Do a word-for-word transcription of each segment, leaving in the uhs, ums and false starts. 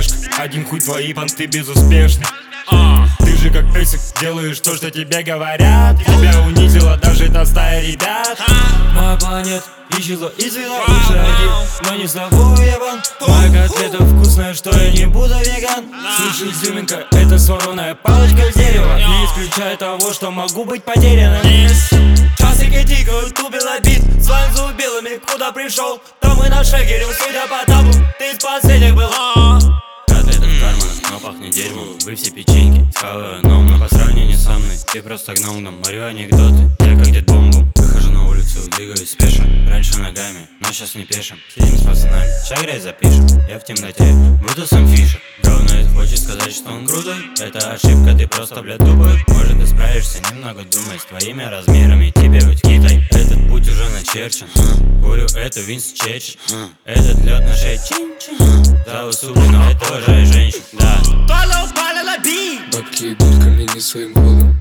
усмешка. Один хуй твои понты безуспешны. Ты же как песик, делаешь то, что тебе говорят. Тебя унизила даже та стая ребят. Моя планета исчезла из вида. Лучше один, но не слабую ебан. Моя котлета вкусная, что я не буду веган. Слышь, изюминка, это сорванная палочка с дерева. Не исключая того, что могу быть потерянным. Часики тикают, убила бит. Своим зубилами, куда пришел, там и на шагере, судя по табу, ты из последних был. Котлета в карманах, но пахнет дерьмом. Вы все печеньки, схаваю ном, но по сравнению со мной ты просто гном, морю анекдоты. Я как дед бомбу, выхожу на улицу, двигаюсь спешно. Раньше ногами, но сейчас не пешим. Сидим с пацанами, ща грязь запишем. Я в темноте, буду сам Фишер. Говноид хочет сказать, что он крутой. Это ошибка, ты просто, блядь, тупой. Может, ты справишься, немного думай. С твоими размерами тебе быть Китай. Этот путь уже начерчен. Курю эту Винс Чеч. Этот лед на шее чин-чин. За услуги, но это уважай женщин. Да. Бабки идут ко мне не своим ходом.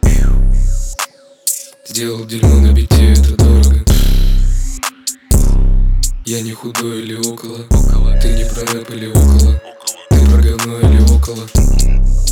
Сделал дерьмо на бите, это дорого. Я не худой или около. Ты не про рэп или около. Ты про говно или около.